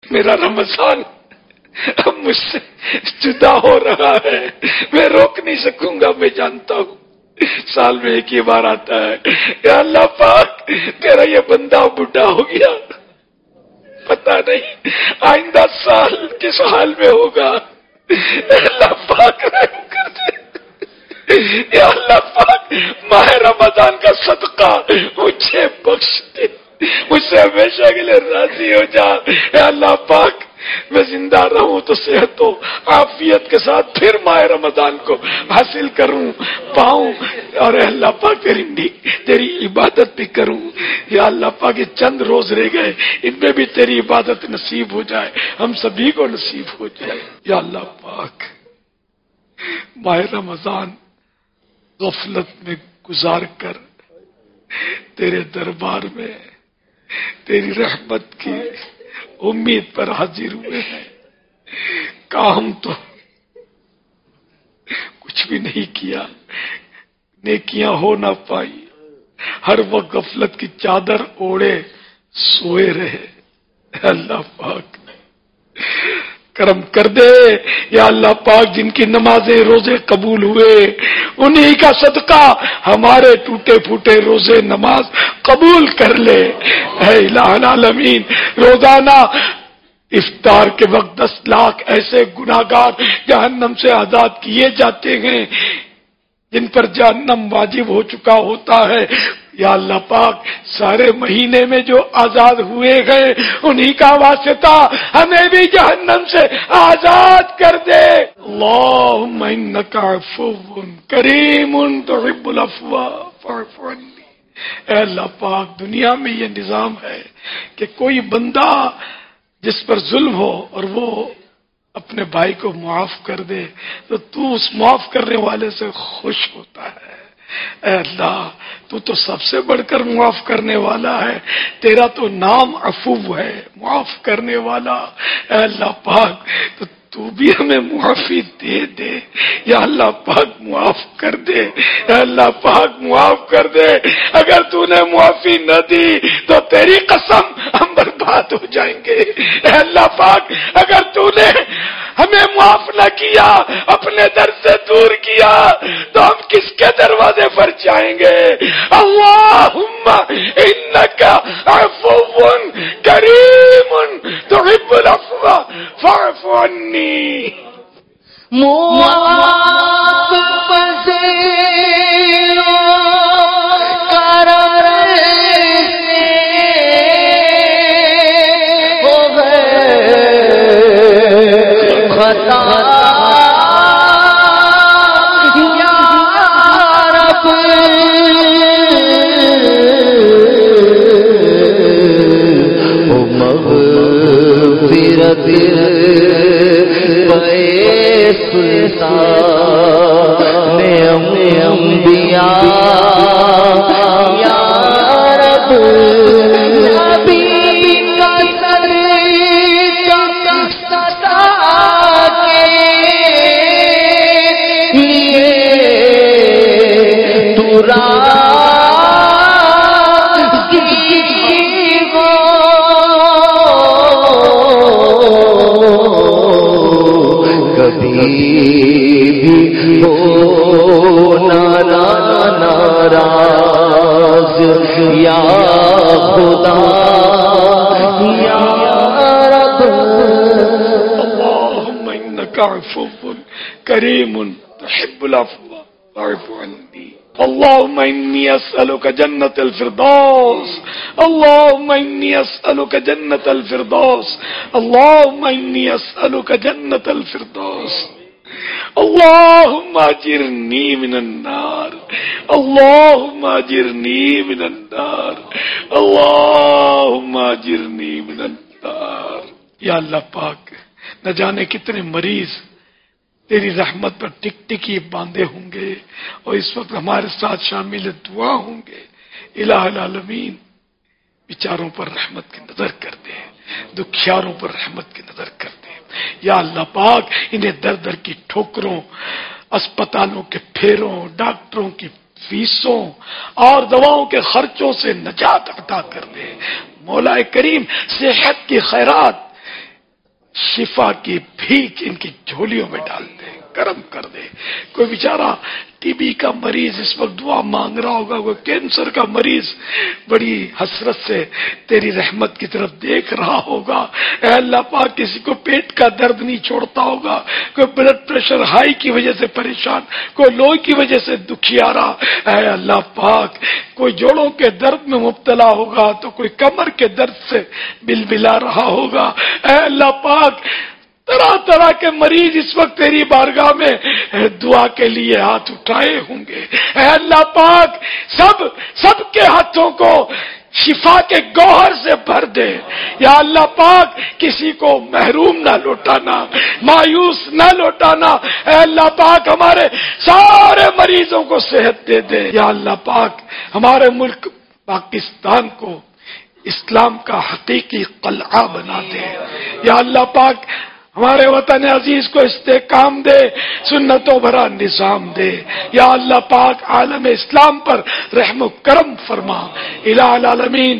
میرا رمضان اب مجھ سے جدا ہو رہا ہے، میں روک نہیں سکوں گا، میں جانتا ہوں سال میں ایک ہی بار آتا ہے۔ یا اللہ پاک تیرا یہ بندہ بڈھا ہو گیا، پتہ نہیں آئندہ سال کس حال میں ہوگا۔ اللہ پاک رحم کر دے، یا اللہ پاک ماہ رمضان کا صدقہ مجھے بخش دے، مجھ سے ہمیشہ کے لیے راضی ہو جا۔ اے اللہ پاک میں زندہ رہوں تو صحت و عافیت کے ساتھ پھر ماہ رمضان کو حاصل کروں پاؤں، اور اے اللہ پاک تیری عبادت بھی کروں۔ یا اللہ پاک یہ چند روز رہ گئے، ان میں بھی تیری عبادت نصیب ہو جائے، ہم سبھی کو نصیب ہو جائے۔ یا اللہ پاک ماہ رمضان غفلت میں گزار کر تیرے دربار میں تیری رحمت کی امید پر حاضر ہوئے ہیں۔ کام تو کچھ بھی نہیں کیا، نیکیاں ہو نہ پائی، ہر وقت غفلت کی چادر اوڑے سوئے رہے۔ اللہ پاک کرم کر دے۔ یا اللہ پاک جن کی نمازیں روزے قبول ہوئے انہی کا صدقہ ہمارے ٹوٹے پھوٹے روزے نماز قبول کر لے۔ اے الہ العالمین روزانہ افطار کے وقت 10 لاکھ ایسے گناہگار جہنم سے آزاد کیے جاتے ہیں جن پر جہنم واجب ہو چکا ہوتا ہے۔ یا اللہ پاک سارے مہینے میں جو آزاد ہوئے گئے انہی کا واسطہ ہمیں بھی جہنم سے آزاد کر دے۔ اللہم انک عفو کریم تحب العفو فاعف عنی۔ اے اللہ پاک دنیا میں یہ نظام ہے کہ کوئی بندہ جس پر ظلم ہو اور وہ اپنے بھائی کو معاف کر دے تو اس معاف کرنے والے سے خوش ہوتا ہے۔ اے اللہ تو سب سے بڑھ کر معاف کرنے والا ہے، تیرا تو نام عفو ہے، معاف کرنے والا۔ اے اللہ پاک تو بھی ہمیں معافی دے دے۔ یا اللہ پاک معاف کر دے، اے اللہ پاک معاف کر دے۔ اگر تو نے معافی نہ دی تو تیری قسم ہم برباد ہو جائیں گے۔ اے اللہ پاک اگر تو نے ہمیں معاف نہ کیا، اپنے در سے دور کیا، تو ہم کس کے دروازے پر جائیں گے؟ اللہم انک عفو کریم تحب العفو فاعف عنی۔ معاف پذیر کرم سے ہو گئے خطا یا رب، مغفرت سلطان انبیاء یا رب، نبی کا سر کا صدا کے لیے تو کبھی بھی ہو ناراض یا خدا یا رب۔ اللہم انک عفو کریم تحب العفو فاعف عنی۔ اللهم إني أسألك جنة الفردوس، اللهم إني أسألك جنة الفردوس، اللهم إني أسألك جنة الفردوس، اللهم أجرني من النار، اللهم أجرني من النار، اللهم أجرني من النار۔ یا اللہ پاک نہ جانے کتنے مریض تیری رحمت پر ٹک ٹکی باندھے ہوں گے اور اس وقت ہمارے ساتھ شامل دعا ہوں گے۔ الہ العالمین بیچاروں پر رحمت کی نظر کر دے، دکھیاروں پر رحمت کی نظر کر دے۔ یا اللہ پاک انہیں در در کی ٹھوکروں، اسپتالوں کے پھیروں، ڈاکٹروں کی فیسوں اور دواؤں کے خرچوں سے نجات عطا کر دے۔ مولا کریم صحت کی خیرات شفا کی بھیک ان کی جھولیوں میں ڈال دے، کرم کر دے۔ کوئی بیچارہ ٹی بی کا مریض اس وقت دعا مانگ رہا ہوگا، کوئی کینسر کا مریض بڑی حسرت سے تیری رحمت کی طرف دیکھ رہا ہوگا۔ اے اللہ پاک، کسی کو پیٹ کا درد نہیں چھوڑتا ہوگا، کوئی بلڈ پریشر ہائی کی وجہ سے پریشان، کوئی لو کی وجہ سے دکھیارا، اے اللہ پاک، کوئی جوڑوں کے درد میں مبتلا ہوگا تو کوئی کمر کے درد سے بلبلا رہا ہوگا۔ اے اللہ پاک، طرح طرح کے مریض اس وقت تیری بارگاہ میں دعا کے لیے ہاتھ اٹھائے ہوں گے۔ اے اللہ پاک، سب کے ہاتھوں کو شفا کے گوہر سے بھر دے۔ یا اللہ پاک، کسی کو محروم نہ لوٹانا، مایوس نہ لوٹانا۔ اے اللہ پاک، ہمارے سارے مریضوں کو صحت دے دے۔ یا اللہ پاک، ہمارے ملک پاکستان کو اسلام کا حقیقی قلعہ بنا دے۔ یا اللہ پاک، ہمارے وطن عزیز کو استحکام دے، سنتوں بھرا نظام دے۔ یا اللہ پاک، عالم اسلام پر رحم و کرم فرما۔ الہ العالمین،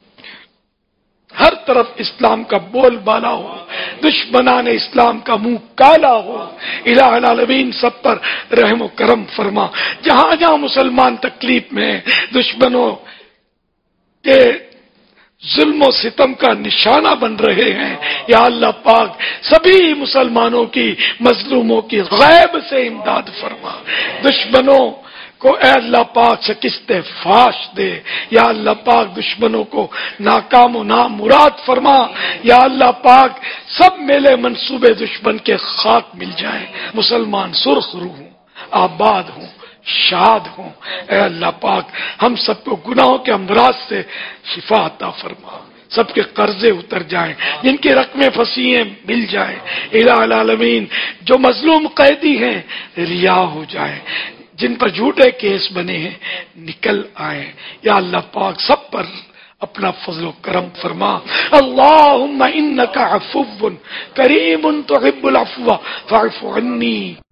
ہر طرف اسلام کا بول بالا ہو، دشمنان اسلام کا منہ کالا ہو۔ الہ العالمین، سب پر رحم و کرم فرما۔ جہاں جہاں مسلمان تکلیف میں ہیں، دشمنوں کے ظلم و ستم کا نشانہ بن رہے ہیں، یا اللہ پاک، سبھی مسلمانوں کی، مظلوموں کی غیب سے امداد فرما۔ دشمنوں کو اے اللہ پاک شکست فاش دے۔ یا اللہ پاک، دشمنوں کو ناکام و نامراد فرما۔ یا اللہ پاک، سب میلے منصوبے دشمن کے خاک مل جائیں، مسلمان سرخ روح ہوں، آباد ہوں، شاد ہوں۔ اے اللہ پاک، ہم سب کو گناہوں کے امراض سے شفا عطا فرما، سب کے قرضے اتر جائیں، جن کی رقمیں پھنسی ہیں مل جائیں۔ الہ العالمین، جو مظلوم قیدی ہیں رہا ہو جائیں، جن پر جھوٹے کیس بنے ہیں نکل آئیں۔ یا اللہ پاک، سب پر اپنا فضل و کرم فرما۔ اللہم انک عفو کریم تحب العفو فاعف عنی۔